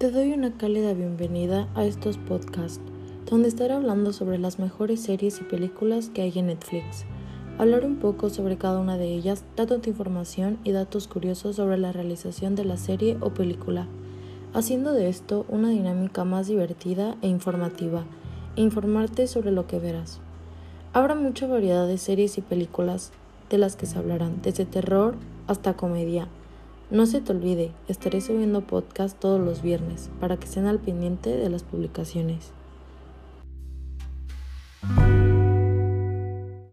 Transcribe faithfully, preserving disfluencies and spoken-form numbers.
Te doy una cálida bienvenida a estos podcasts, donde estaré hablando sobre las mejores series y películas que hay en Netflix. Hablaré un poco sobre cada una de ellas, dándote información y datos curiosos sobre la realización de la serie o película, haciendo de esto una dinámica más divertida e informativa, e informarte sobre lo que verás. Habrá mucha variedad de series y películas de las que se hablarán, desde terror hasta comedia. No se te olvide, estaré subiendo podcast todos los viernes para que estén al pendiente de las publicaciones.